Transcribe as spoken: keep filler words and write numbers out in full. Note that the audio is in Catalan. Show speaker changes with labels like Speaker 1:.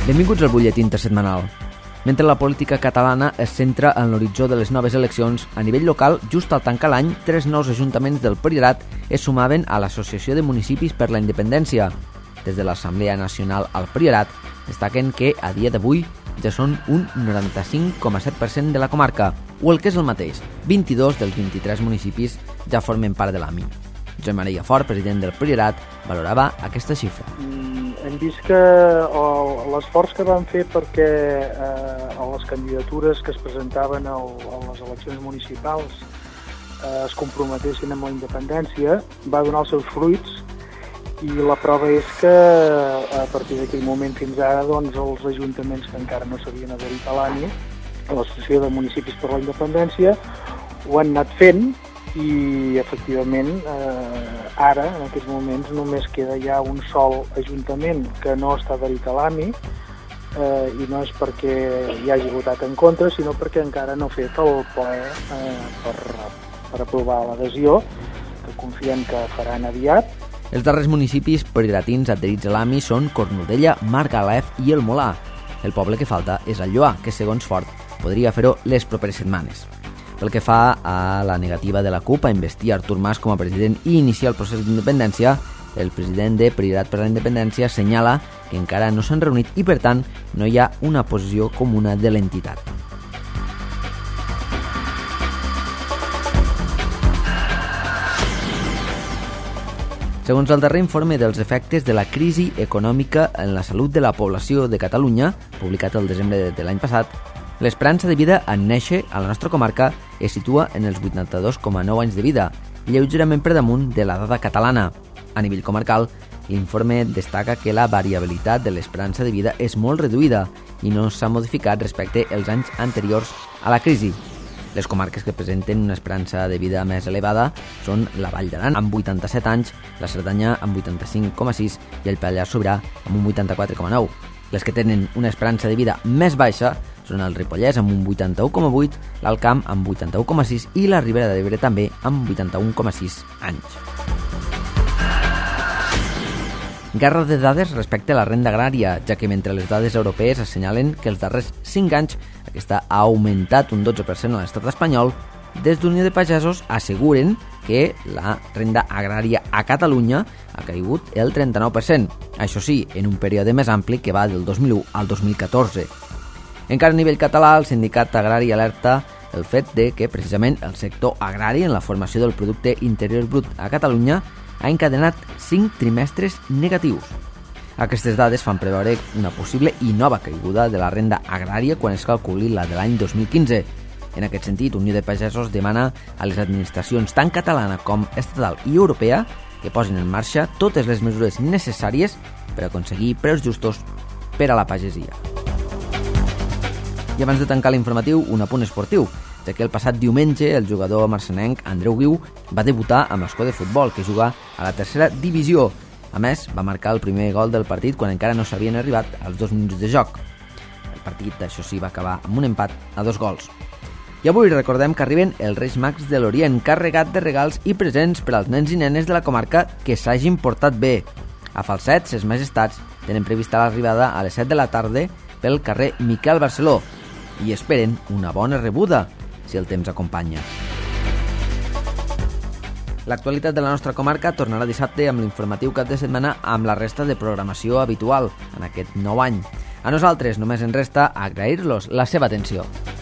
Speaker 1: Benvinguts al butlletí intersetmanal. Mentre la política catalana es centra en l'horitzó de les noves eleccions, a nivell local, just al tancar l'any, tres nous ajuntaments del Priorat es sumaven a l'Associació de Municipis per la Independència. Des de l'Assemblea Nacional al Priorat, destaquen que a dia d'avui ja són un noranta-cinc coma set per cent de la comarca, o el que és el mateix, vint-i-dos dels vint-i-tres municipis ja formen part de l'A M I. Josep Maria Fort, president del Priorat, valorava aquesta xifra.
Speaker 2: Hem vist que l'esforç que van fer perquè eh, a les candidatures que es presentaven a les eleccions municipals eh, es comprometessin amb la independència va donar els seus fruits, i la prova és que a partir d'aquell moment fins ara doncs, els ajuntaments que encara no s'havien adherit a l'A M I, a l'Associació de Municipis per la Independència, ho han anat fent, i efectivament eh, ara, en aquests moments, només queda ja un sol ajuntament que no està adherit a l'A M I, eh, i no és perquè hi hagi votat en contra, sinó perquè encara no ha fet el ple eh, per, per aprovar l'adhesió, que confiem que faran aviat.
Speaker 1: Els darrers municipis prioratins adherits a l'A M I són Cornudella, Margalef i el Molar. El poble que falta és el Lloar, que segons Fort podria fer-ho les properes setmanes. Pel que fa a la negativa de la CUP a investir Artur Mas com a president i iniciar el procés d'independència, el president de Priorat per la Independència assenyala que encara no s'han reunit i, per tant, no hi ha una posició comuna de l'entitat. Segons el darrer informe dels efectes de la crisi econòmica en la salut de la població de Catalunya, publicat el desembre de l'any passat, l'esperança de vida en néixer a la nostra comarca es situa en els vuitanta-dos coma nou anys de vida, lleugerament per damunt de la dada catalana. A nivell comarcal, l'informe destaca que la variabilitat de l'esperança de vida és molt reduïda i no s'ha modificat respecte als anys anteriors a la crisi. Les comarques que presenten una esperança de vida més elevada són la Vall d'Aran, amb vuitanta-set anys, la Cerdanya, amb vuitanta-cinc coma sis i el Pallars Sobirà, amb un vuitanta-quatre coma nou. Les que tenen una esperança de vida més baixa són el Ripollès, amb un vuitanta-u coma vuit, l'Alt Camp, amb vuitanta-u coma sis i la Ribera d'Ebre també, amb vuitanta-un coma sis anys. Guerra de dades respecte a la renda agrària, ja que mentre les dades europees assenyalen que els darrers cinc anys aquesta ha augmentat un dotze per cent a l'estat espanyol, des d'Unió de Pagesos asseguren que la renda agrària a Catalunya ha caigut el trenta-nou per cent, això sí, en un període més ampli que va del dos mil u al dos mil catorze. Encara a nivell català, el sindicat agrari alerta el fet de que precisament el sector agrari en la formació del producte interior brut a Catalunya ha encadenat cinc trimestres negatius. Aquestes dades fan preveure una possible i nova caiguda de la renda agrària quan es calculi la de l'any dos mil quinze. En aquest sentit, Unió de Pagesos demana a les administracions tant catalana com estatal i europea que posin en marxa totes les mesures necessàries per aconseguir preus justos per a la pagesia. I abans de tancar l'informatiu, un apunt esportiu, ja que el passat diumenge el jugador marcenenc Andreu Guiu va debutar amb l'Escó de Futbol, que juga a la tercera divisió. A més, va marcar el primer gol del partit quan encara no s'havien arribat als dos minuts de joc. El partit, això sí, va acabar amb un empat a dos gols. I avui recordem que arriben els Reis Mags de l'Orient, carregat de regals i presents per als nens i nenes de la comarca que s'hagin portat bé. A Falset, ses majestats tenen prevista l'arribada a les set de la tarda pel carrer Miquel Barceló i esperen una bona rebuda, si el temps acompanya. L'actualitat de la nostra comarca tornarà dissabte amb l'informatiu cap de setmana amb la resta de programació habitual en aquest nou any. A nosaltres només ens resta agrair-los la seva atenció.